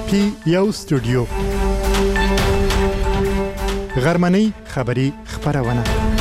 پی یو سټوډیو غرمنۍ خبری خبرونه.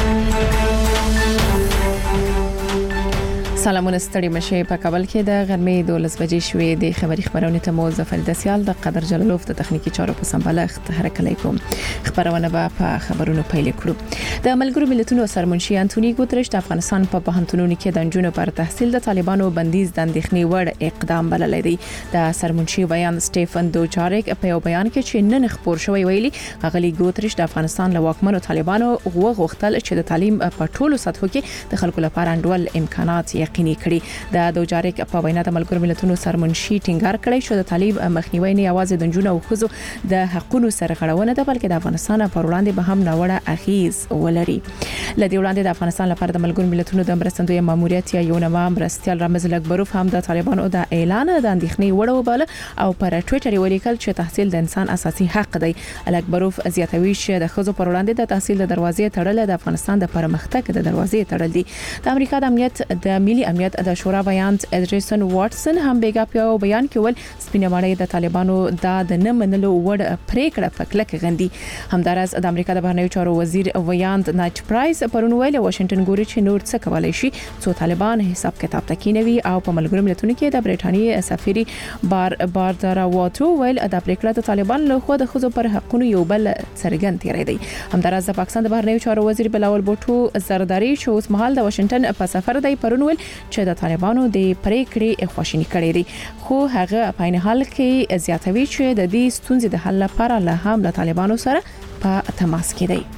سلامونه ستړي مشه په کابل کې د غرمې 12 بجې شوې د خبري خبرونه ته مو ظفر دسیال د قدر جلالوف د تخنیکی چارو په سمبالښت حرکت علیکم. خبرونه به په خبرونو پیل کړو. د ملګرو ملتونو سرمنشي انټونی ګوتریش د افغانستان په پوهنتونونو کې د انجونو پر تحصیل د طالبانو بندیز د اندېښنې وړ اقدام بللی دی. د سرمنشي بیان سټيفن دوجاریک په یو بیان کې چې نن خبر شوی ویلي غلي ګوتریش د افغانستان له واکمنو طالبانو غوښتل چې د تعلیم په ټولو سطحو کې د خلکو لپاره انډول امکانات یقیني کړي. د دوجاریک په وینا د ملګرو ملتونو سرمنشي ټینګار کړی چې د تعلیم مخنیوي نه یوازې د انجونو او ښځو د حقوقو سرغړونه ده بلکې د افغانستان پر وړاندې به هم ناوړه اغیز ولري. لدې وړاندې د افغانستان لپاره د ملګرو ملتونو د مرستندوی ماموریت یا یو نوام مرستيال رامز اکبروف هم د طالبانو د اعلان د اندېښنې وړ وباله او پر ټوئیټر ولیکل چې تحصیل د انسان اساسي حق دی. اکبروف زیاتوي چې د ښځو پر وړاندې د تحصیل د دروازې تړل د افغانستان د پرمختګ د دروازې تړل دي. د امریکا د امنیت د ملي امنیت د شورا بیان ادریسن واټسن هم بیګا په بیان کې ول سپینمړی د طالبانو د نه منلو وړ پریکړه پکلک غندي. همدارس د امریکا د بهرنیو چارو وزیر ویاند نایټ پرایس پرون ویل واشنگټن ګوري چې نور څه کولای شي څو طالبان حساب کتاب تکینوي او په ملګرو ملتونو کې د برېټانیې سفیر باردارا واتو ویل د پریکړه د طالبان له خوا د خزو پر حقوقو یو بل څرګند تیری دی. همدارس د پاکستان د بهرنیو چارو وزیر بلاول بوټو زرداری چې اوس مهال د واشنگټن په سفر دی پرون ویل چې د طالبانو د پریکړې خواشینی کړي دي خو هغه په عین حال کې زیاتوي چې د دې ستونزې د حل لپاره له هم د طالبانو سره په تماس کې دي.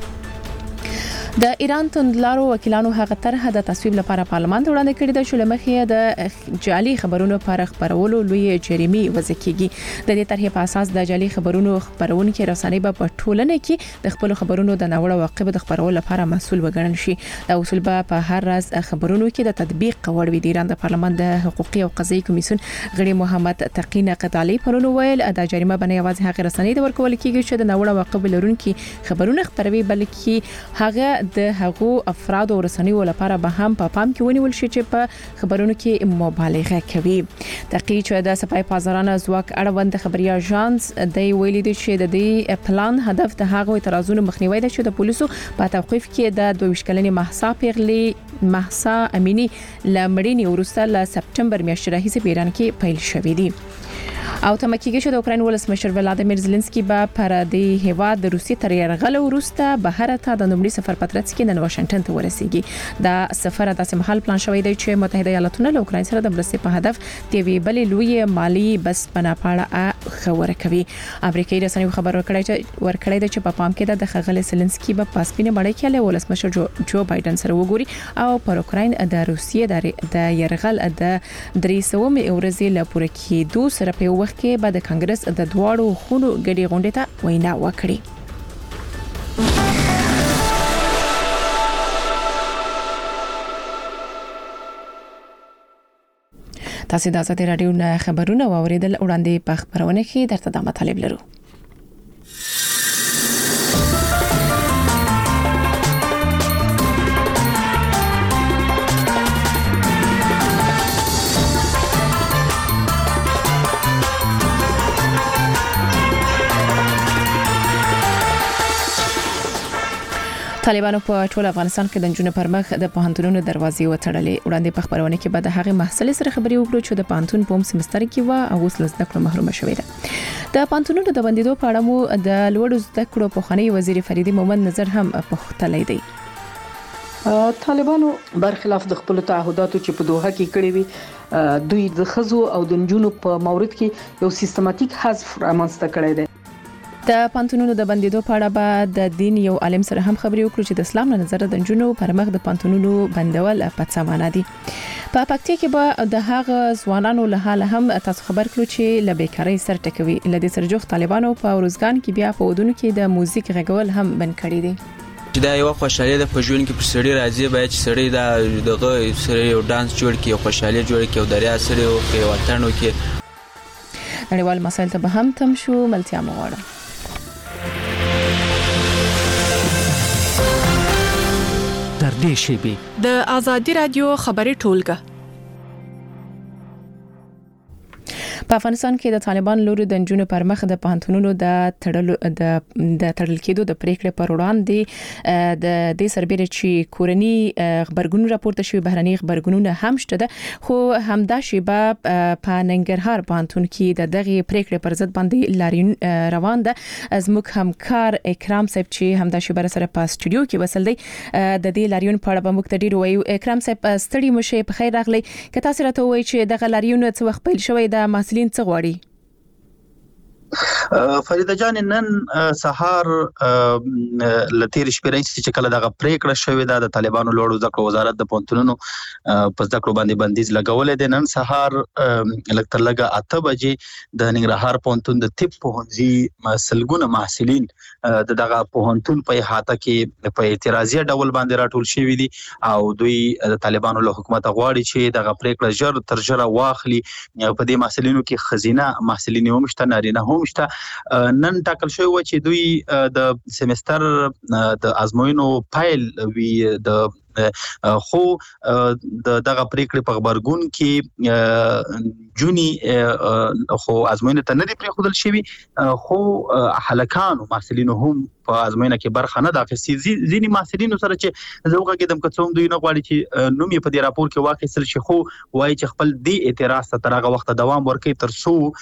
د ایران توندلارو وکیلانو هغه طرح د تصویب لپاره پارلمان ته وړاندې کړې ده چې لمخې د جعلي خبرونو پر خبرولو لوی جریمه وضع کیږي. د دې طرح په اساس د جعلي خبرونو خبرونکو رسنۍ په ټولنه کې د خپل خبرونو د ناوړه واقعو د خبرولو لپاره مسؤل وګڼل شي. دا اصول به په هر راز خبرونو کې د تطبیق وړ وي. د ایران د پارلمان د حقوقي او قضایي کمیسیون غړي محمد تقی نقطالی پرون ویل دا جریمه باندې یوازې هغه رسنۍ د ورکول کیږي چې د ناوړه واقعو لرونکي خبرونه خبروي بلکې هغه د هغو افراد او رسنیو لپاره به هم په پام کې ونیول شي چې په خبرونو کې مبالغه کوي. تقی چې د سپای پازارانه ځواک اړوند خبري اژانس د ویلي دي چې د دې پلان هدف د هغو اعتراضونو مخنیوي ده چې د پولیسو په توقيف کې د 22 کلنې مهسا امینی لمړینی ورسته ل سپټمبر میاشتې راهیسې په ایران کې پیل شوې دي. او تمکیږي چې د اوکراین ولسمشر ولادیمیر زيلنسکي به پر د هیواد د روسي تر یرغل وروسته بهر ته د نومړي سفر پترڅ کې نن واشنگټن ته ورسیږي. دا سفر د سمحال پلان شوی دی چې متحده ایالاتونه له اوکراین سره د مرستې په هدف د وی بلې لوی مالی بس پناپاړه خبره کوي. امریکایي رسنیو خبر ورکړی چې په پام کې د خغل زيلنسکي په پاسپینه باندې کې له ولسمشر جو بایدن سره وګوري او پر اوکراین د روسیې د یرغل د 300 ورځې له پوره کېدو سره په وخت کې بعد کانګرس د دواړو خونو ګډي غونډه ته وینا وکړي. تاسو د ازادي رادیو نه خبرونه واوریدل وړاندې په خبرونه کې درته د مطالب لرو. طالبانو په ټول افغانستان کې د انجونو پر مخ د پوهنتونونو دروازې وتړلې. وړاندې په خبرونه کې بعد هغه محصل سره خبري وکړو چې د پوهنتون په سمستر کې و او اوس لزده کړو محروم شوې ده. د پوهنتونونو د بندیدو په اړه مو د لوړو زده کړو په خاني وزیر فریدي مومند نظر هم پوښتلی دی. طالبانو برخلاف د خپل تعهداتو چې په دوحه کې کړی وي دوی د خزو او د انجونو په مورد کې یو سیستماتیک حذف رامنځته کړی دی. د پانتونونو د بندیدو په اړه به د دین یو عالم سره هم خبري وکړو چې د اسلام له نظر د انجونو پر مخ د پانتونونو بندول په څه معنا دي. په پکتیا کې به د هغه ځوانانو له حال هم تاسو خبر کړو چې له بیکاری سر ټکوي. لدې سرجوخ طالبانو په روزګان کې بیا په ودونو کې د موزیک غږول هم بند کړی دي. چې دا یو خوشاله د پژون کې پر سړی راځي باید چې سړی دا دغه سړی یو ډانس جوړ کړي او خوشاله جوړ کړي او دریا سره او په وطن کې نړیوال مسایل ته به هم تم شو. ملتیا مغواړم در دې شیبې د ازادي رادیو خبري ټولګه په افغانستان کې د طالبان لوري د نجونو پر مخ د پوهنتونونو د تړل کېدو د پریکړې پر وړاندې د دې سربېره چې کورني خبرګون راپورته شوی بهرني خبرګونونه هم شته خو همدا شیبه په ننګرهار پوهنتون کې د دغه پریکړې پر ضد باندې لاریون روان ده. زموږ همکار اکرام صاحب چې همدا شیبه سره په استودیو کې وصل دی د دې لاریون په اړه به موږ ته ډیر وایو. اکرام صاحب ستړي مشه په خیر راغلی که تاسو راته وایي چې دغه لاریون څه وخت پیل شوی د محصلین څه غواړي؟ فریده جان نن سهار لتیر شپې راځي چې کله دغه پریکړه شوې ده د طالبانو لوړو زده کړو وزارت د پوهنتونونو په زده کړو باندې بندیز لګولې ده. نن سهار لکتر لګه 8 بجې د ننګرهار پوهنتون د طب پوهنځي سلګونه محصلین د دغه پوهنتون په احاطه کې په اعتراضي ډول باندې راټول شوي دي او دوی د طالبانو له حکومت غواړي چې دغه پریکړه ژر تر ژره واخلي. په دې محصلینو کې خزینه محصلین هم شته، نارینه هم شته. نن ټاکل شوی و چې دوی د سیمستر د ازموینو پایل وی د خو دغه پریکړې په خبرګون کې جونی خو ازموینه ته نه دی پریښودل شوی خو هلکانو محصلینو هم په ازموینه کې برخه نه اخیستي. ځینې محصلینو سره چې زه وغږېدم که څوم دوی نه غواړي چې نوم یې په دې راپور کې واخیستل شي خو وایي چې خپل دې اعتراض ته تر هغه وخته دوام ورکوي تر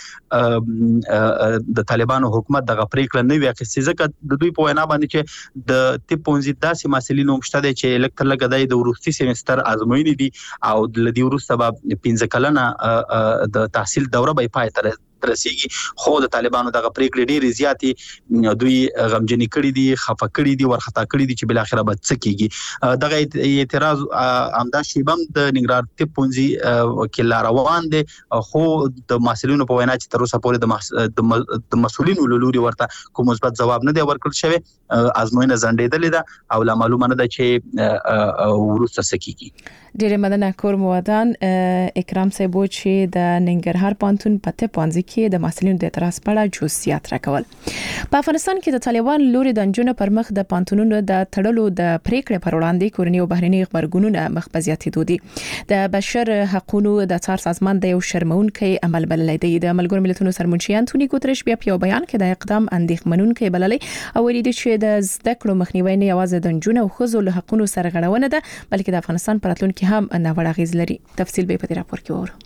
څو د طالبانو حکومت دغه پریکړه نه وي اخیستې. ځکه د دوی په وینا باندې چې د طب پوهنځي داسې محصلینو هم شته دی چې لږ تر لږه د وروستي سیمستر ازموینې دي او د دې وروسته به 15 کلنه د تحصیل دوره به پای ته رسیږي. خو د طالبانو دغه پریکړې ډېرې زیاتې دوی غمجنې کړې دي، خفه کړې دي، ورخطا کړې دي چې بل اخره به څه کیږي. دغه اعتراض همدا شیبم د ننګرهار طب پوهنځي کې روان دي خو د محصلینو په وینا چې تر اوسه پورې د مسؤلینو له لوري ورته کوم مثبت ځواب نه دی ورکړل شوی. ازموینه ځنډېدلې ده او لا معلومه نه ده چې وروسته څه کیږي. ډېر مننه کور مودان اکرام صاحب چې د ننګرهار پوهنتون په طب پوهنځي کې د محصلینو د اعتراض په اړه جزئیات راکول. په افغانستان کې د طالبان لوري د نجونو پر مخ د پوهنتونونو د تړلو د پریکړې پر وړاندې کورني او بهرني خبرګونونه مخ په زیاتېدو دي. د بشر حقوقو د څار سازمان د یو شرمونکي عمل بللی دی. د ملګرو ملتونو سرمنشي انټونی ګوتریش بیا په بیان کې د اقدام اندېښمنونکي بللی او ویلي دی چې د زده کړو مخنیوي نه یوازې د نجونو او ښځو له حقوقو سرغړونه ده بلکې د افغانستان پر راتلونکي هم ناوړه اغیز لري. تفصیل به په دې راپور کې وورو.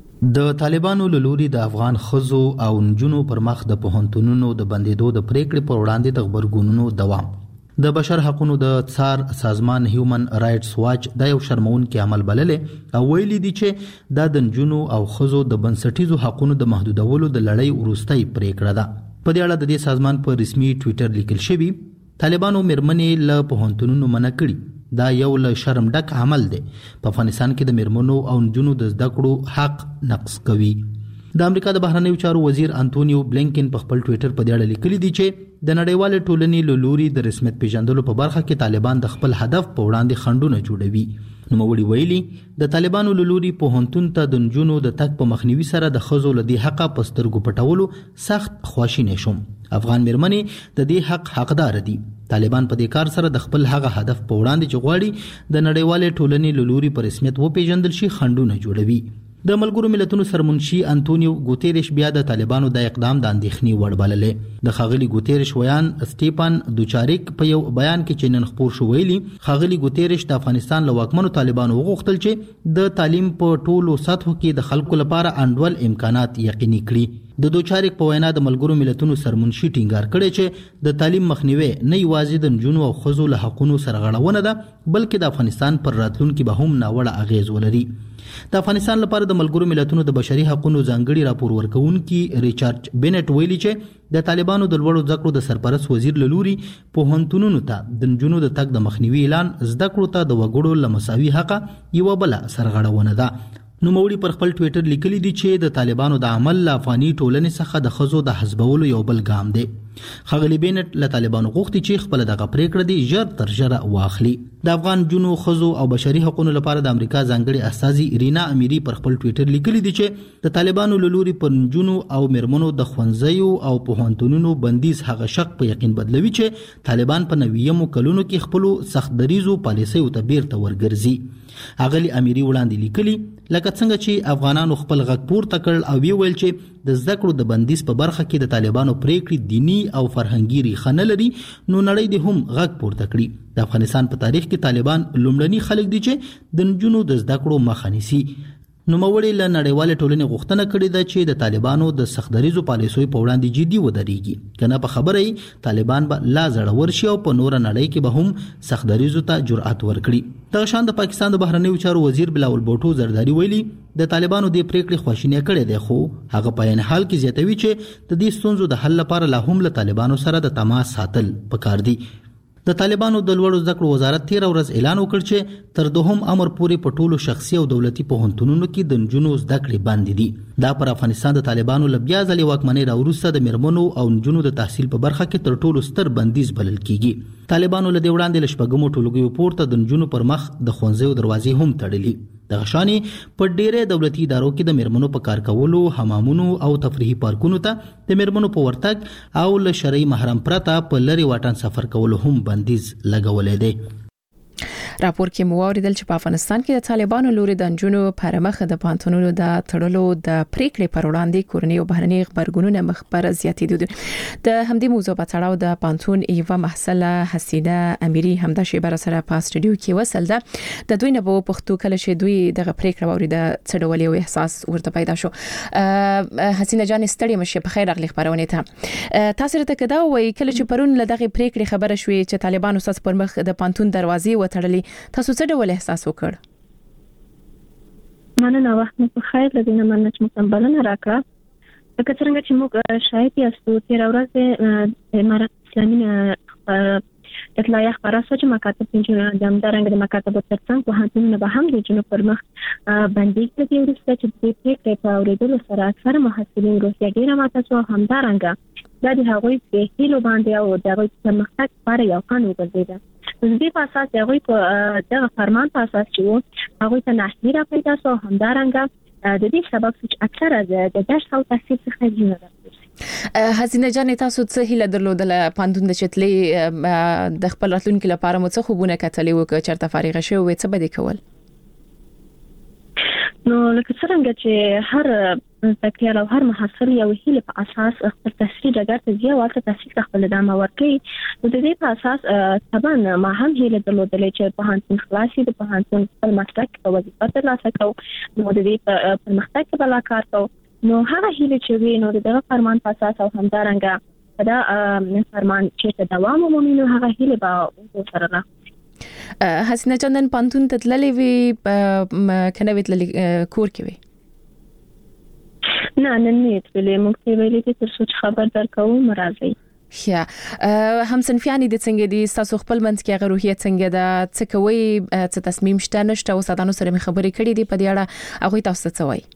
د طالبانو له لوري د افغان ښځو او نجونو پر مخ د پوهنتونونو د بندیدو د پریکړې پر وړاندې د خبرګونونو دوام. د بشر حقوقو د څار سازمان هیومن رائټس واچ د یو شرمونکي عمل بللې او ویلي دي چې د نجونو او ښځو د بنسټیزو حقوقو د محدودولو د لړۍ وروستۍ پریکړه ده. په دې اړه د دې سازمان په رسمي ټوئیټر لیکل شوی طالبانو میرمنې له پوهنتونونو منع کړي. دا یو له شرم ډک عمل دی. په افغانستان کې د میرمنو او نجونو د زده کړو حق نقض کوي. د امریکا د بهرنیو چارو وزیر انټونیو بلینکن په خپل ټوئیټر په دې اړه لیکلي دي چې د نړیوال ټولنې له لوري د رسمیت پیژندلو په برخه کې طالبان د خپل هدف په وړاندې خنډونه جوړوي. نوموړي ویلي د طالبانو له لوري پوهنتون ته د نجونو د تګ په مخنیوي سره د ښځو له دې حقه په سترګو پټولو سخت خواشینی شوم. افغان میرمنې د دې حق حقدار دي. طالبان په دې کار سره د خپل هغه هدف په وړاندې چې غواړي د نړیوال ټولنې له لوري په رسمیت وپیژندل شي خنډونه جوړوي. د ملګرو ملتونو سرمنشي انټونیو ګوتریش بیا د طالبانو د اقدام د اندېښنې وړ بللې. د ښاغلي ګوتریش ویان سټیپان دوچاریک په یو بیان کې چې نن خپور شو ویلي ښاغلي ګوتریش د افغانستان له واکمنو طالبانو وغوښتل چې د تعلیم په ټولو سطحو کې د خلکو لپاره انډول امکانات یقیني کړي. د دوچاریک په وینا د ملګرو ملتونو سرمنشي ټینګار کړي چې د تعلیم مخنیوي نه یوازې د نجونو او ښځو له حقوقو سرغړونه ده بلکې د افغانستان پر راتلونکي به هم ناوړه اغیز ولري. د افغانستان لپاره د ملګرو ملتونو د بشري حقوقو ځانګړي راپور ورکونکي ریچارډ بینټ ویلي چې د طالبانو د لوړو زده کړو د سرپرست وزیر له لوري پوهنتونونو ته د نجونو د تګ د مخنیوي اعلان زده کړو ته د وګړو له مساوي حقه یو بل سرغړونه ده. نوموړي پر خپل ټوئیټر لیکلي دي چې د طالبانو د عمل له افغاني ټولنې څخه د ښځو د حزبولو یو بل ګام دی. ښاغلي بینټ له طالبانو غوښتي چې خپل دغه پریکړه دي ژر تر ژره واخلي. د افغان جنو خزو او بشري حقوقو لپاره د امریکا ځانګړي استاذي رینا امیری پر خپل ټوئیټر لیکلي دي چې د طالبانو لوري پر جنو او مرمنو د خوندزیو او پوهنتونونو بندیز هغه شک په یقین بدلوي چې طالبان په 90مو کلونو کې خپل سخت دریزو پالیسیو ته بیرته ورګرځي. اغلی امیری وړاندې لیکلي لکه څنګه چې افغانانو خپل غږ پورته کړ او ویل چې د زده کړو د بندیز په برخه کې د طالبانو پریکړې دینی او فرهنګي ریښه نه لري نو نړۍ دې هم غږ پورته کړي. د افغانستان په تاریخ کې طالبان لومړني خلک دي چې د نجونو د زده کړو مخه نیسي. نوموړي له نړیوال ټولنې غوښتنه کړې ده چې د طالبانو د سختدریزو پالیسیو په وړاندې جدي ودرېږي کنه په خبره طالبان به لا زړور شي او په نور نړۍ کې به هم سختدریزو ته جرأت ورکړي. د شان د پاکستان د بهرنیو چارو وزیر بلاول بوټو زرداری ویلي د طالبانو د پریکړې خواشینی کړي دی خو هغه په عین حال کې زیاتوي چې د دې ستونزو د حل لپاره لا هم له طالبانو سره د تماس ساتل پکار دي. د طالبانو د لوړو زده کړو وزارت 13 ورځ اعلان وکړ چې تر دوهم امر پورې په ټولو شخصي او دولتي پوهنتونونو کې د نجونو زده کړې بند دي. دا پر افغانستان د طالبانو لبیا ځلې واکمنۍ راوروسته د مرمنو او نجونو د تحصیل په برخه کې تر ټولو ستر بندیز بلل کیږي. طالبانو له دې وړاندې لشپګمو ټولګیو پورته د نجونو پر مخ د ښوونځیو دروازې هم تړلي. د غشاني په ډېرې دولتي ادارو کې د مرمنو په کار کولو، حمامونو او تفریحي پارکونو ته د مرمنو په ورتګ او له شرعي محرم پرته په لری واټن سفر کولو هم بندیز لګولې دی. راپور کې مو اوریدل چې په افغانستان کې د طالبانو لوري د نجونو پر مخ د پانتونونو د تړلو د پریکړې پر وړاندې کورنۍ او بهرني خبرګونونه مخبر زیاتېدل. د همدې موضوع په تړاو د پانتون یو محصله حسینه امیری همدا شی بر سره په استودیو کې وصل ده. د دوی نه په پښتو کله چې دوی دغه پریکړه وریده څډولې او احساس ورته پیدا شو. حسینه جان ستړي مشه په خیر اغلی خبرونه ته تاسو ته کدا وای کله چې پرون له دغه پریکړې خبره شوې چې طالبانو ساس پر مخ د پانتون دروازې وتړلې تاسو څه ډول احساس وکړ؟ مننه وخت مو په خیر لدینه مننه چې مکملونه راکړه. لکه څنګه چې موږ شاهد یاستو 13 ورځې امارات اسلامي اطلاعیه خبره شوه چې مکاتب د همدارنګه د مکاتبو ترڅنګ پوهنتونونه به هم د جنوب پر مخ بندیز کړي وروسته چې د پریکړې په اورېدلو سره اکثره محصلین روسیه ډېره ماته شوه. همدارنګه دا د هغوی په هیلو باندې او د هغوی پرمختګ لپاره یو خنډ وګرځېده. د دې په اساس هغوی په دغه فرمان په اساس چې هغوی ته ناهیلي را پیدا شو. همدارنګه د دې سبب چې اکثره د درس او تحصیل څخه جنونه راځي. حسینه جان تاسو څه هیله درلودله پاندون د چتلې د خپل راتلونکي لپاره مو څه خوبونه کتلې وکړه چرته فارغ شوی و څه به کول؟ نو لکه څنګه چې هر تکلیف او هر محصل یو هیله په اساس خپل تحصیل ډګر ته ځي او هغه تحصیل خپل ادامه ورکړي. نو د دې په اساس طبعا ما هم هیله درلودلې چې په پوهنتون خلاصي د پوهنتون خپل مسلک او وظیفه ترلاسه کړو نو د دې په مختلف بلا کار کوو. نو هغه هیله چې وي نو دغه فرمان په اساس او همدارنګه دا فرمان چې دوام ومومي نو هغه هیله به سره نه. حسینه جان پانتون ته تللې وی کنه ویتل کور کې وی؟ نه نه تللې موږ ته ویلې چې تر څو خبر درکو مرزي. یا هم صنفیانی د څنګه دي تاسو خپل منځ کې هغه روحیه څنګه ده څه کوي څه تصمیم شته نشته او سادانو سره خبرې کړې دي په دې اړه هغه تاسو څه وایي؟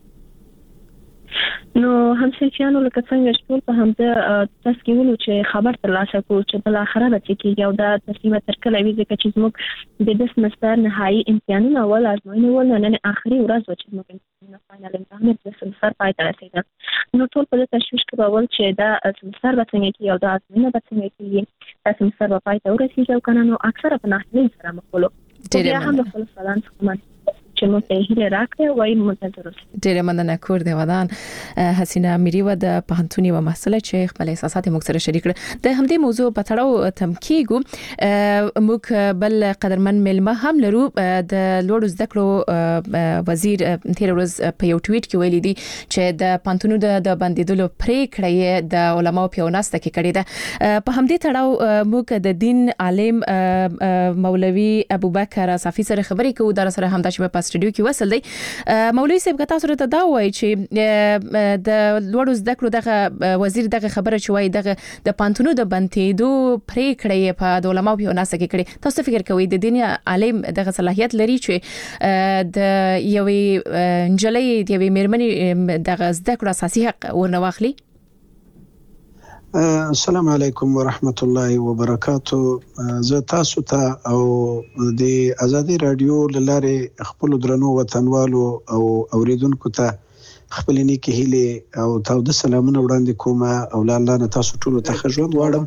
نو هم صنفیانو لکه څنګه چې ټول په همده تسکیولو چې خبر ترلاسه کړو چې بل اخره به کېږي او دا تسلیمه تر کله وي ځکه چې موږ د دې سمستر نهایي امتحانونه ول ازموینه ول نن اخري ورځ و چې موږ فائنل امتحان د سمستر پای ته رسیدل. نو ټول په تشویش کې باور چې دا سمستر به څنګه کېږي او دا ازموینه به څنګه کېږي دا سمستر به پای ته ورسیږي او کنه نو اکثره په ناهیلۍ سره مخ ولو. ډېر هم خپل سلام څخه چې مو ته هیله راکړه وای منتظر اوسئ. ډېر مننه کور دی ودان. حسینه امیری و د پوهنتون یو محصله چې خپل احساسات موږ سره شریک کړل. د همدې موضوع په تړاو تمکیګو موږ بل قدرمن ملما هم لرو د لوړو زده کړو وزیر تیر ورځ په یو ټویټ کې ویلي دي چې د پوهنتونو د بندیدلو پریکړه د علماو په وناسته کې کړې ده. په همدې تړاو موږ د دین عالم مولوي ابوبکر صافي سره خبرې کوو در سره هم د شپه په استودیو کې وصل دی. مولوي صاحب که تاسو ته دا وایي چې د لوړو زده کړو دغه وزیر دغه خبره چې وایي دغه د پانتونو د بندیدو پریکړه په د علماو په وناسته کې کړې تاسو فکر کوئ د دین عالم دغه صلاحیت لري چې د یوې نجلۍ د یوې مېرمنې دغه زده کړو اساسي حق ورنه واخلي؟ السلام علیکم ورحمت الله وبرکاتو. زه تاسو ته او د ازادي رادیو لاره خپل درنو وطنوالو او اوریدونکو ته خپل نیکی هیله او تاسو سلامونه وړاندې کوم او الله نه تاسو ټول ته ژوند واړم.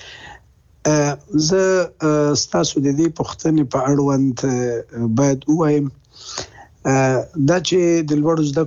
زه تاسو د دې پوښتنې په اړوند باید وایم دا چې د لوړو زده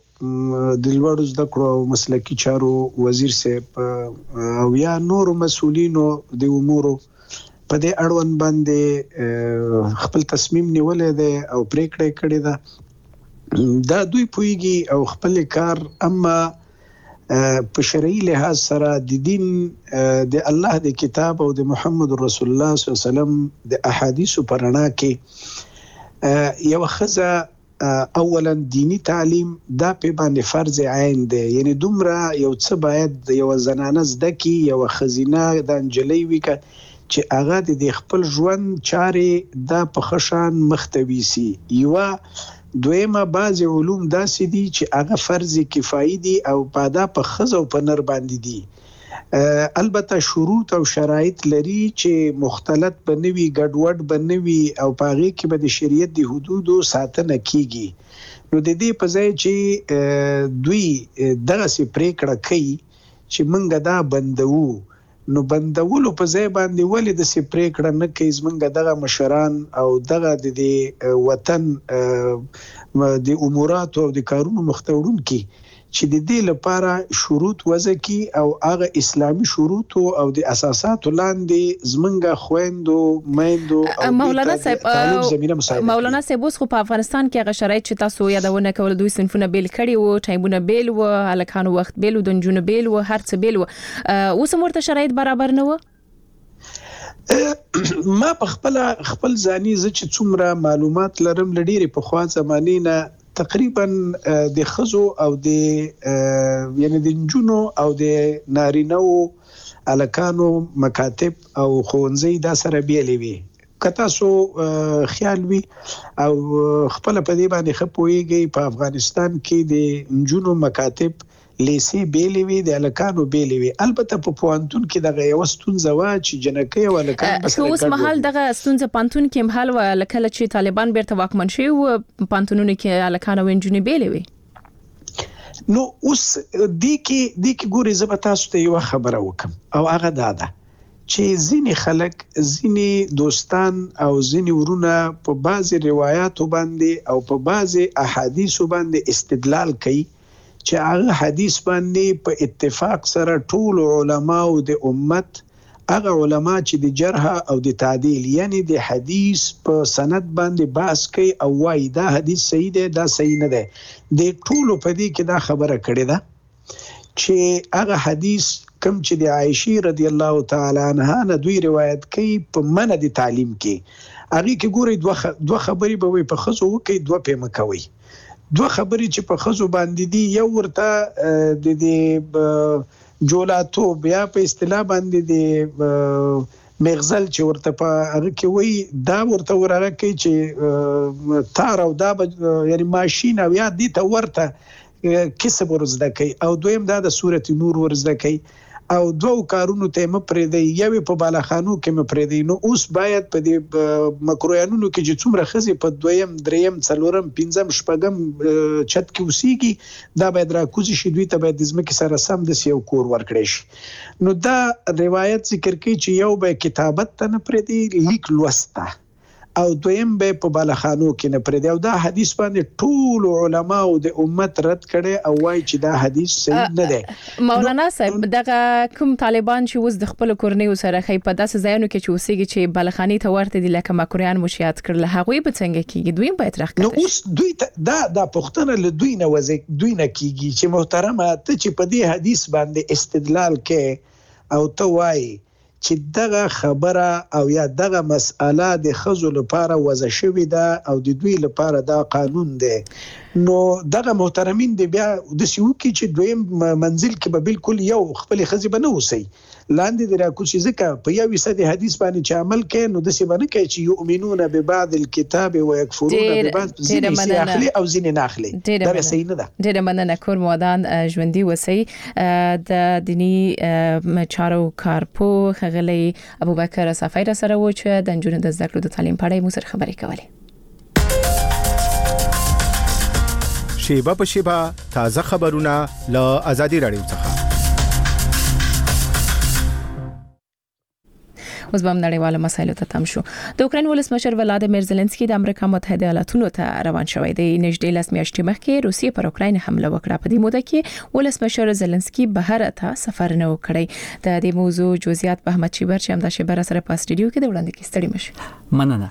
کړو او مسلکي چارو وزیر صاحب او یا نور مسؤلینو د امورو په دې اړوند باندې خپل تصمیم نیولې ده او پریکړه کړې ده. دا دوی پویږي او خپل کار اما په شرعي لحاظ سره د دین د الله د کتاب او د محمد رسول الله صلی الله علیه وسلم د احادیثو پرانا کې یو خزه اولا دینی تعلیم دا په باندې فرض عین دی، یعنی دومره یو څه باید یو زنانه زده کی یو خزینه د انجلی وکړي چې هغه د خپل ژوند چارې دا په خشان مختويسي. یو دویمه بعض علوم داسې دي چې هغه فرض کفایي دي او پادا په خزو په نر باندې دي. البته شروط او شرایط لري چې مختلط بنوي ګډوډ بنوي او پاغي کې به د شریعت د حدودو ساتنه کیږي. نو د دې په ځای چې دوی دغه سي پریکړه کوي چې منګه دا بندو، نو بندولو په ځای باندې ولې د سي پریکړه نه کوي زمونږ دغه مشران او دغه د وطن د امورات او د کارونو مختورون کی چې د دې لپاره شروط وضع کی او هغه اسلامي شروط او د اساساتو لاندې زمونږ خويندو میندو او مولانا صاحب اوس خو په افغانستان کې هغه شرایط چې تاسو یادونه کول دوی صنفونه بیل کړي وو، ټایمونه بیل وو، الکانو وخت بیل وو، د نجونو بیل وو، هر څه بیل وو. اوس مرته شرایط برابر نه وو. ما په خپل ځاني ز چې څومره معلومات لرم لډيري په خوا زمانه نه تقریبا د خزو او د یعنی د نجونو او د نارینو الکانو مکاتب او خونځي دا سره بیلې وي. کته سو خیال وي او خپل په دې باندې خپويږي په افغانستان کې د نجونو مکاتب لیسي بیلې وي، د الکانو بیلې وي. البته په پوانتون کې دغه یو ستونزه وا چې جنکې او الکان بس اوس محل دغه ستونزه پانتون کې محل و لکه چې طالبان بیرته واکمن شي او پانتونونو کې الکان او انجونې بیلې وي. نو اوس د کی ګوري زه تاسو ته یو خبره وکم او هغه دا ده چې ځینې خلک ځینې دوستان او ځینې ورونه په بعضي روایتو باندې او په بعضي احادیثو باندې استدلال کوي چې هغه حدیث باندې په اتفاق سره ټول علما او د امت هغه علما چې د جرح او د تعدیل یعنی د حدیث په سند باندې بحث کوي او وايي دا حدیث صحیح دی دا صحیح نه دی. د ټول په دې کې دا خبره کړې ده چې هغه حدیث کوم چې د عائشه رضی الله تعالی عنها نه دوی روایت کوي په منع د تعلیم کې هغه کې ګوري دوه خبرې به وي په خزو کوي دوه پیمه کوي. دوه خبرې چې په خزو باندې دي یو ورته د جولاتو بیا په اصطلاح باندې د مغزل چې ورته په هغه کې وای دا ورته وراره کوي چې تار او دا یعنی ماشين او یا دي ته ورته کسب ورزده کوي او دویم دا د سورۃ نور ورزده کوي او دوه کارونو ته مپرې دی یو په بالاخانو کې مپرې دی. نو اوس باید په دې مکرویانونو کې چې څومره خزي په دویم دریم څلورم پنځم شپږم چت کې وسیږي دا باید راکوزي شي دوی ته باید د ځمکې سره سم د سیو کور ورکړي شي. نو دا روایت ذکر کوي چې یو به کتابت ته نه پرې دی لیک لوسته او دویم به په بالاخانو کې نه پرې دی او دا حدیث باندې ټول علما او د امت رد کړي او وايي چې دا حدیث صحیح نه دی. مولانا صاحب دغه کوم طالبان چې اوس د خپل کورنۍ سره خې په داسې ځایونو کې چې اوسېږي چې بالاخاني ته ورته دي لکه مکرویان مشیات کړل هغه به څنګه کیږي دوی باید راکړي. نو اوس دوی دا پښتنه له دوی نه کیږي چې محترمه ته چې په دې حدیث باندې استدلال کې او ته وايي چې دغه خبره او یا دغه مسأله د خزو لپاره وضع شوې ده او د دوی لپاره دا قانون دی. نو دغه محترمین دی بیا د سیو کې چې دویم منزل کې به بالکل یو خپل خزي بنه وسی لاندې د راکوشي ځکه په 1% حدیث باندې چې عمل کوي نو د سی باندې کوي چې یؤمنون ببعض الكتاب ويكفرون ببعض ځینې سي اخلي او ځینې نه اخلي دا به صحیح نه ده. ډېر مننه کور مودان ژوندۍ وسی د دینی چارو کارپو خغلی ابوبکر صفای را سره و چې د نجونو د زده کړو د تعلیم په اړه مو سره خبرې کولې. شیبه په شیبه تازه خبرونه له آزادي رادیو څخه. اوس به نړیواله مسایلو ته تم شو. د اوکراین ولسمشر ولادیمیر زيلنسکي د امریکا متحده ایالاتونو ته روان شوی دی. نږدې 10 میاشتې مخکې روسیې پر اوکراین حمله وکړه. په دې موده کې ولسمشر زيلنسکي بهر ته سفر نه وکړي. د دې موضوع جزئیات په احمد شیبر چې هم د شیبر سره په استودیو کې د وړاندې کې ستړي مشه. مننه.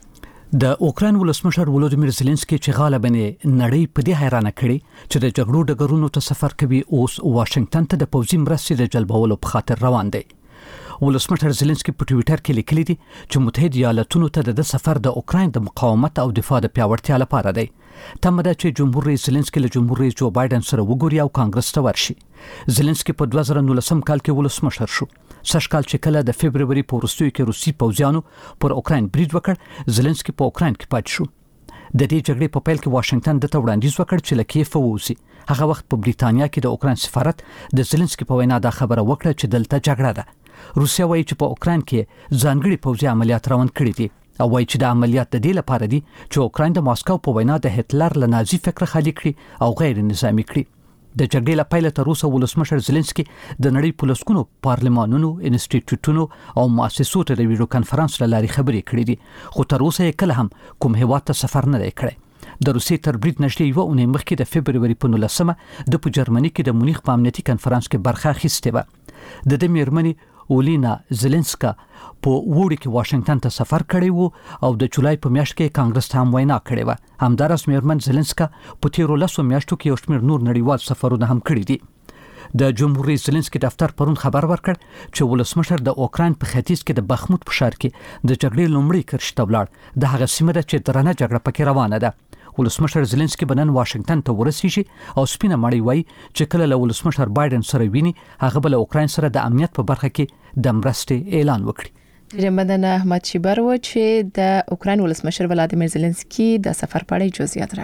د اوکراین ولسمشر ولادیمیر زيلنسکي چې غالبا نړۍ په دې حیرانه کړي چې د جګړو ډګرونو ته سفر کوي اوس واشنگټن ته د پوځي مرستې د جلبولو په خاطر روان دی. ولسمشر زيلنسکي په ټوئیټر کې لیکلي دي چې متحده ایالاتونو ته د سفر د اوکراین د مقاومت او دفاع د پیاوړتیا لپاره دی. تمه ده چې جمهور رئیس زيلنسکي له جمهور رئیس جو بایدن سره وګوري او کانګرس ته ورشي. زيلنسکي په 2019 کال کې ولسمشر شو. سږ کال چې کله د فبرवरी په وروستیو کې روسي پوځیانو پر اوکراین برید وکړ، زيلنسکي په اوکراین کې پاتې شو. د دې جګړې په پیل کې واشنگټن د وړاندیز وکړ چې له کیف ووځي. هغه وخت په بریتانیا کې د اوکراین سفارت د زيلنسکي په وینا دا خبره وکړه چې دلته جګړه ده. روسیا وایي چې په اوکراین کې ځانګړي پوځي عملیات روان کړي دي او وایي چې د عملیات د دې لپاره دي چې اوکراین د ماسکو په وینا د هټلر له نازي فکر خالي کړي او غیر نظامی کړي. د جګړې له پیل تر اوسه ولسمشر زيلنسکي د نړۍ په لسګونو پارلمانونو، انسټیټیوټونو او مؤسسو ته د ویډیو کانفرنس لارې خبرې کړې دي، خو تر اوسه یې کله هم کوم هیواد ته سفر نه دی کړی. د روسیې تر برید نږدې یوه اونۍ مخکې د فبرवरी په 19 د په جرمني کې د مونیخ په امنیتي کانفرنس کې برخه اخیستې وه. د میرمنې اولینا زيلنسکا په وړي کې واشنگټن ته سفر کړی وو او د جولای په میاشت کې کانګرس ته هم وینا کړې وه. همدارس میرمن زيلنسکا په تیرو 10 میاشتو کې یو شمېر نور نړیوال سفرونه هم کړي دي. د جمهور رئیس زيلنسکي دفتر پرون خبر ورکړ چې ولسمشر د اوکراین په ختیځ کې د بخموت په ښار کې د جګړې لومړی کرښې ته ولاړ. د هغه سیمه ده چې درنه جګړه پکې روانه ده. ولسمشر زيلنسکي بنن واشنگټن ته ورسیږي او سپینه مړی وایي چې کله له ولسمشر بایدن سره ویني هغه بل اوکراین سره د امنیت په برخه کې د مرستې اعلان وکړي. ډېر مننه احمد شیبر و چې د اوکراین ولسمشر ولادیمیر زيلنسکي د سفر په اړه جزئیات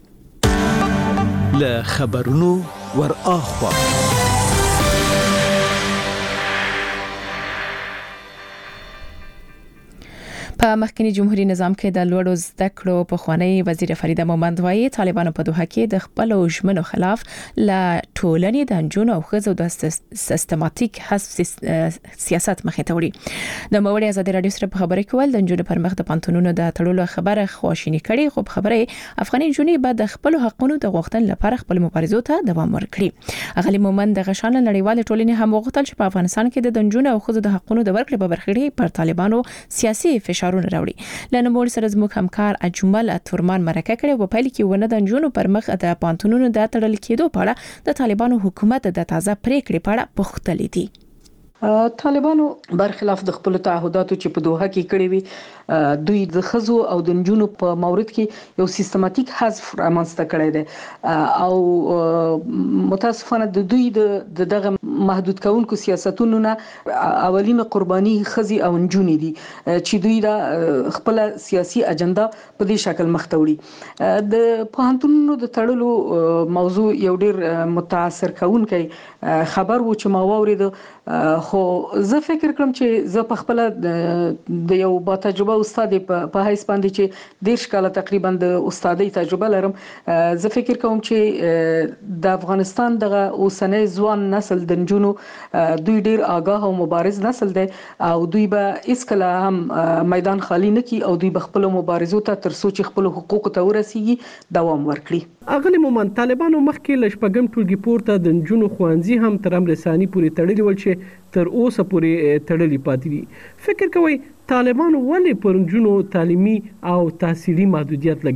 راکول. له خبرونو ور اخوا په مخکنی جمهوریت نظام کې د لوړو زده کړو په خوانی وزیر فرید مومند وایي طالبانو په دوحه کې د خپل ژمنو خلاف لا ټولنې د انجونو او ښځو د سیستماتیک حذف سیاست مخې ته وړي. د موري ازادي رادیو سره په خبرې کول د انجونو پر مخ د پانتونونو د تړلو خبره خواشینی کړي، خو خبره افغاني جونې بعد د خپل حقونو د غوښتن لپاره خپل مبارزو ته دوام ورکړي. اغلی مومند د غشان نړیوال ټولنې هم وغوښتل چې په افغانستان کې د انجونو او ښځو د حقونو د ورکړې په برخه پر طالبانو سیاسي فشار راوړي. لنمول سره زموږ همکار اجمل تورمان مرکه کړي و په پایله کې ونه د انجونو پر مخ د پانتونونو د تړل کېدو په اړه د طالبانو حکومت د تازه پریکړې په اړه پوښتنې دي. طالبانو برخلاف د خپل تعهداتو چې په دوحه کې کړی وي دوی د خزو او د نجونو په مورد کې یو سیستماتیک حذف رامنځته کړی دی او متاسفانه د دوی د دغه محدود کونکو سیاستونو نه اولینه قرباني خزي او نجونې دي چې دوی دا خپل سیاسي اجنډا په دې شکل مخته وړي. د پوهنتونونو د تړلو موضوع یو ډیر متاثر کونکی خبر و چې ما واورید، خو زه فکر کوم چې زه په خپل د یو با تجربه استاد په حیث باندې چې 10 کال تقریبا د استادۍ تجربه لرم، زه فکر کوم چې د افغانستان دغه اوسنۍ ځوان نسل د نجونو دوی ډیر آگاه او مبارز نسل دی او دوی به هیڅ کله هم میدان خالی نه کی او دوی به خپل مبارزو ته تر څو چې خپل حقوق ته ورسیږي دوام ورکړي. اغلی مومن طالبانو مخکې لشپګم ټولګي پورته د نجونو خوانزي هم تر امر ثاني پورې تړلي ول چې تر اوسه پورې تړلي پاتې دي. فکر کوي طالبانو ولې پر نجونو تعلیمي او تحصیلي محدودیت لګوي؟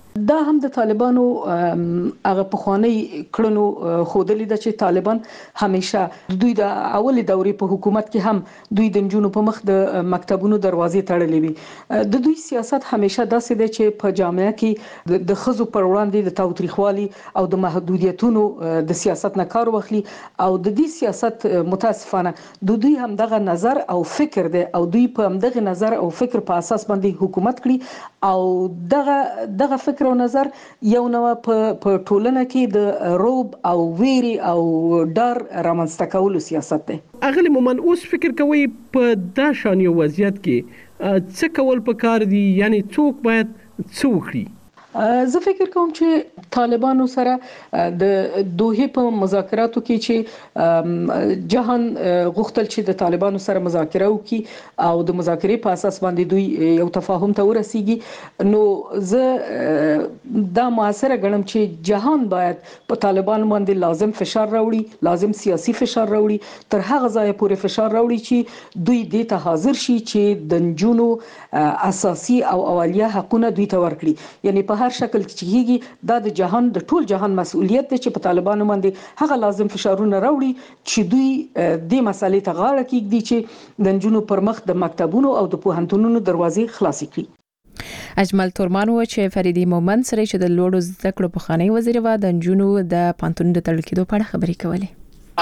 دا هم د طالبانو هغه پخوانی کړنو خودلی د چې طالبان همیشه دوی د اول دورې په حکومت کې هم دوی د جنونو په مخ د مکتبونو دروازې تړلې وي. د دوی سیاست همیشه داسې دی چې په جامعه کې د خزو پر وړاندې د تاوتریخوالي او د محدودیتونو د سیاست نه کار واخلي او د دې سیاست متاسفانه د دوی هم دغه نظر او فکر دی او دوی په هم دغه نظر او فکر په اساس باندې حکومت کړي او دغه فکر او نظر یو نو په ټولنه کې د روب او ویری او ډار رامنځته کولو سیاست دی. اغلی مومن اوس فکر کوي په دا شان یو وضعیت کې څه کول پکار دي، یعنی څوک باید څه وکړي؟ زه فکر کوم چې طالبانو سره د دوه په مذاکراتو کې چې جهان غوښتل چې د طالبانو سره مذاکره وکړي او د مذاکرې په اساس باندې دوی یو تفاهم ته ورسیږي، نو زه دا موثره ګڼم چې جهان باید په طالبانو باندې لازم فشار راوړي، لازم سیاسي فشار راوړي، تر هغه ځای پورې فشار راوړي چې دوی دې ته حاضر شي چې د نجونو اساسي او اولیه حقوقونه دوی ته ورکړي. یعنی په هر شکل کې کیږي دا د جهان د ټول جهان مسؤلیت دی چې په طالبانو باندې هغه لازم فشارونه راوړي چې دوی د مسالې ته غاړه کېږدي چې د نجونو پر مخ د مکتبونو او د پوهنتونونو دروازې خلاصې کړي. اجمل تورمان و چې فریدي مومند سره چې د لوړو زده کړو په خاني وزیر و د نجونو د پانتون د تړل کېدو په اړه خبرې کولې.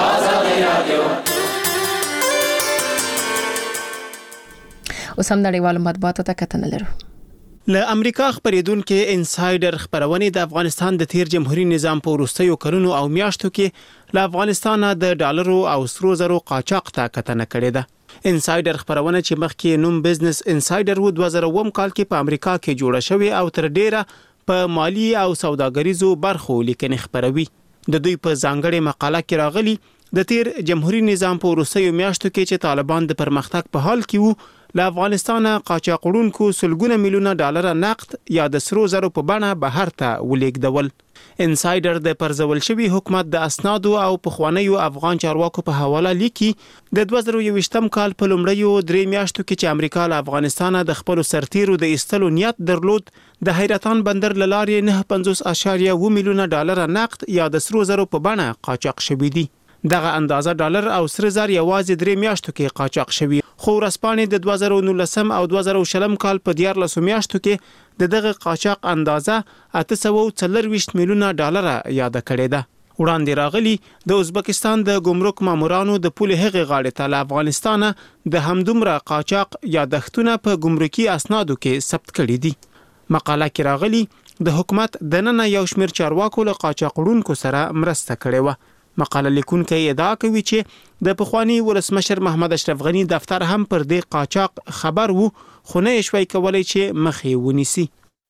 اوس هم نړیوالو مطبوعاتو ته کتنه لرو. له امریکا خبرېدونکو انسایډر خبرونه د افغانستان د تیر جمهوریت نظام په وروستیو کلونو او میاشتو کې له افغانستان د ډالرو او سرو زرو قاچاق ته کتنه کړې ده. انسایډر خبرونه چې مخکې نوم بزنس انسایډر و 2009 کال کې په امریکا کې جوړه شوې او تر ډیره په مالی او سوداګریزو برخو لیکنې خبروي. د دوی په ځانګړې مقاله کې راغلي د تیر جمهوریت نظام په وروستیو میاشتو کې چې طالبان د پرمختګ په حال کې وو، له افغانستان قاچاقونکو سلګونه میلیونه ډالر نقد یا د سرو زرو په بڼه بهر ته ولیږدول. انسایډر د پرځول شوی حکومت د اسنادو او پخوانیو افغان چارواکو په حواله لیکي د 2021 کال په لومړیو 3 میاشتو کې چې امریکا له افغانستان د خپل سرتیرو د ایستلو نیت درلود، د حیرتان بندر لارې 9.50 میلیونه ډالر نقد یا د سرو زرو په بڼه قاچاق شوی دي. دغه اندازه ډالر او سره زر یوازې 3 میاشتو کې قاچاق شوی، خو ورسپانې د 2019 او 2020 کال په 14 میاشتو کې دغه قاچاق اندازه 840 میلیونه ډالر یاد کړې ده. وړاندې راغلي د ازبکستان د ګمرک مامورانو د پوله هغه غاړې ته له افغانستان د همدومره قاچاق یادښتونه په ګمرکي اسنادو کې ثبت کړي دي. مقاله کې راغلي د حکومت د نن یو شمېر چارواکو له قاچاقونکو سره مرسته کړې و. مقاله لیکونکي ادعا کوي چې د پخوانی ولسمشر محمد اشرف غنی دفتر هم پر دې قاچاق خبر وو، خو نه شوي کولای چې مخې ونیسي.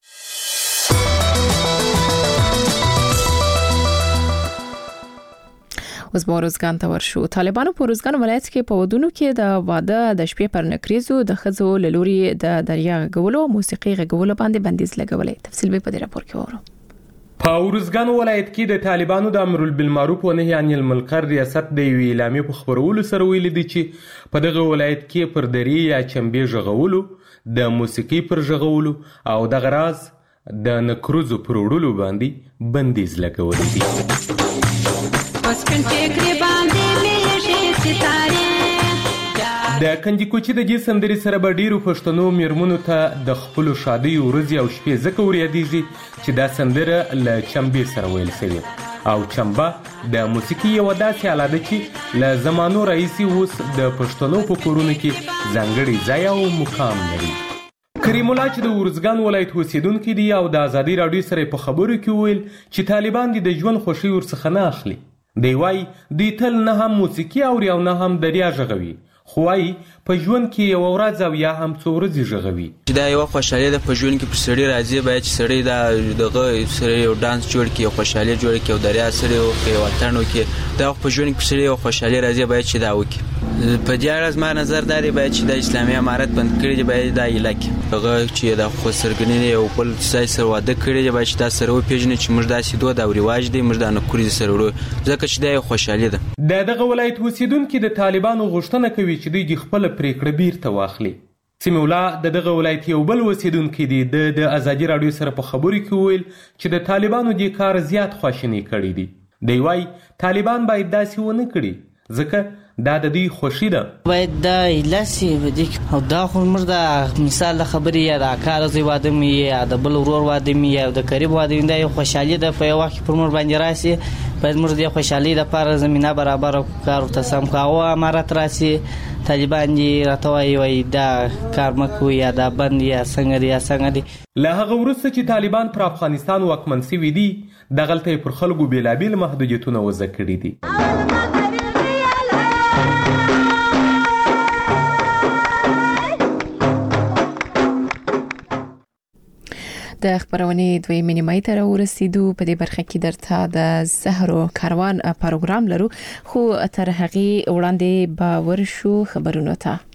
اوس بوروزګان ته ورشو. طالبانو په روزګان ولایت کې په ودونو کې د واده د شپې پر نکریزو د خزو لوري د دریا غولو موسیقي غولو باندې بندیز لګولې. تفصیل به په دې راپور کې وره. په ورزګان ولایت کې د طالبانو د امر بالمعروف و نهي عن المنکر ریاست د وی اعلامیه په خبرولو سره ویل دي چې په دغه ولایت کې پر دري یا چمبې ژغولو، د موسیقي پر ژغولو او د غراز د نکروزو پر وړلو باندې بندیز لګول دي. د کنجي کوچي د جې سندري سره به ډیرو پښتنو میرمنو ته د خپل شادي ورځي او شپې زکه ورياديږي چې دا سندره له چمبې سره ویل شوی او چمبا د موسیقي یو داسې آله ده چې له زمانو راهیسې اوس د پښتنو په کورونو کې ځانګړی ځای او مقام لري. کریم الله چې د ورزګان ولایت اوسیدونکی دی او د ازادي راډیو سره په خبرو کې ویل چې طالبان د ژوند خوشي ورڅخه نه اخلي. دی وای دوی تل نه هم موسیقي اوري او نه هم دریا ژغوي، خو وايي په ژوند کې یو ورځ او یا هم څو ورځې ژغوي. دا یو خوشاله ده په ژوند کې پر سړی راځي، باید چې سړی دغه سړی یو ډانس جوړ کړي، یو خوشاله جوړ کړي، یو دریا سره او یو وطن کې دا په ژوند کې پر سړی یو خوشاله راځي، باید چې دا وکړي. په دې اړه ما نظر داري باید چې د اسلامي امارت بند کړي دی، باید دا علاقې دغه چې د خسرګنې یو بل ځای سره واده کړي دی، باید چې دا سره وپیژني چې موږ داسې دوه دا رواج دی، موږ دا نه کوري سره ورو ځکه چې دا یو خوشاله ده. دغه ولایت اوسیدونکو د طالبانو غوښتنه کوي چې دوی خپل پریکړه بیرته واخلي. سمیع الله دغه ولایت یو بل اوسیدونکی دی د ازادي رادیو سره په خبرو کې ویل چې د طالبانو د کار زیات خواشینی کړی دی. دی وايي طالبان باید داسې ونه کړي ځکه دا د دوی خوشي ده. باید دا لاسي ودیک او دا خو موږ د مثال خبرې یا د کار زی واده می یا د بل ورور واده می یا د قریب واده می دا خوشحالي ده په وخت پر موږ باندې راسي باید موږ د خوشحالي لپاره زمينه برابر کار تسم کاوه امارات راسي طالبان دي راتوي وي دا کار مکو یا دا بند یا څنګه دي له هغه وروسته چې طالبان پر افغانستان واکمن شوي دي د غلطۍ پر خلکو بیلابیل محدودیتونه وضع کړي دي. د خبرونې دوی مینیمای ته ورسېدو. په دې برخه کې درته د زهرو کاروان پروګرام لرو خو تر هغه وړاندې به ورشو خبرونو ته.